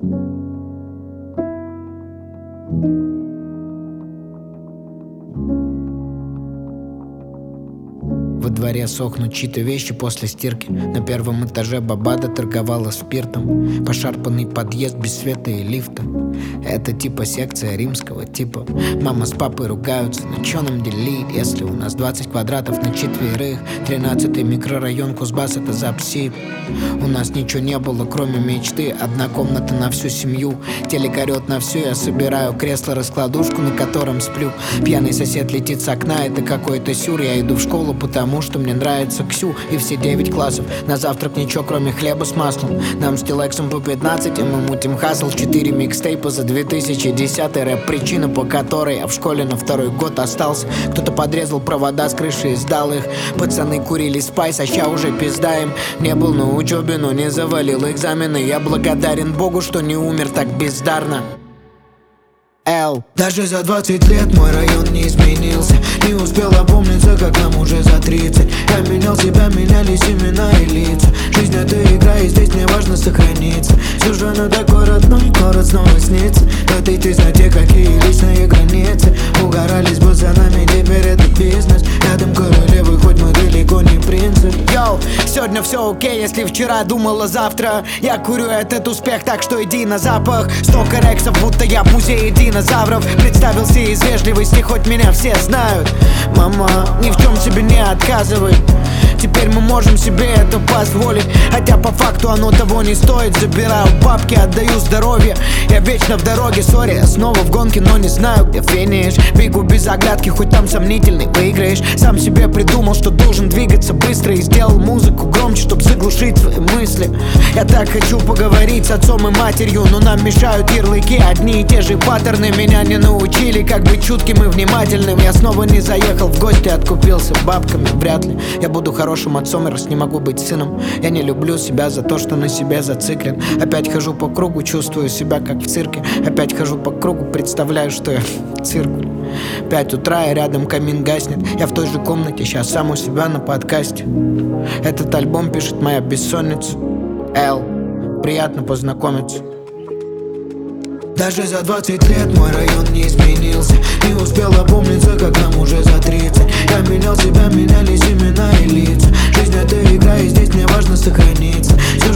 Во дворе сохнут чьи-то вещи после стирки. На первом этаже бабада торговала спиртом. Пошарпанный подъезд без света и лифта. Это типа секция римского типа. Мама с папой ругаются, но чё нам делить, если у нас 20 квадратов на четверых. 13-й микрорайон Кузбасс, это за псип. У нас ничего не было, кроме мечты. Одна комната на всю семью. Телек орёт на всю, я собираю кресло-раскладушку, на котором сплю. Пьяный сосед летит с окна, это какой-то сюр. Я иду в школу, потому что мне нравится Ксю. И все 9 классов. На завтрак ничего, кроме хлеба с маслом. Нам с Тилексом по 15, и мы мутим хасл. 4 микстейпа за 2010. Рэп — причина, по которой я в школе на второй год остался. Кто-то подрезал провода с крыши и сдал их. Пацаны курили спайс, а ща уже пизда им. Не был на учебе, но не завалил экзамены. Я благодарен Богу, что не умер так бездарно. Даже за 20 лет мой район не изменился. Не успел опомниться, как нам уже за 30. Я менял себя, менялись имена и лица. Жизнь — это игра, и здесь не важно сохраниться. Все же на такой родной город снова снится. В этой тесноте какие личные границы. Угорали с пацанами, теперь это бизнес. Рядом королевы, хоть мы далеко не принцы. Йоу, сегодня все окей, если вчера думала завтра. Я курю этот успех, так что иди на запах. Столько рексов, будто я в музее динозавров. Представился из вежливости, хоть меня все знают. Мама, ни в чем себе не отказывай. Теперь мы можем себе это позволить. Хотя по факту оно того не стоит. Забираю бабки, отдаю здоровье. Я вечно в дороге, сори, я снова в гонке, но не знаю, где финиш. Бегу без оглядки, хоть там сомнительный выиграешь. Сам себе придумал, что должен двигаться быстро. И сделал музыку громче, чтоб заглушить свои мысли. Я так хочу поговорить с отцом и матерью, но нам мешают ярлыки, одни и те же паттерны. Меня не научили, как быть чутким и внимательным. Я снова не заехал в гости, откупился бабками. Вряд ли я буду хорошим отцом, раз не могу быть сыном. Я не люблю себя за то, что на себе зациклен. Опять хожу по кругу, чувствую себя как в цирке. Опять хожу по кругу, представляю, что я в циркуле. 5 утра, и рядом камин гаснет. Я в той же комнате, сейчас сам у себя на подкасте. Этот альбом пишет моя бессонница. Приятно познакомиться. Даже за 20 лет мой район не изменился. Не успел опомниться, как нам уже за 30. Я менял себя, менялись имена и лица. Жизнь — это игра, и здесь не важно сохраниться. Все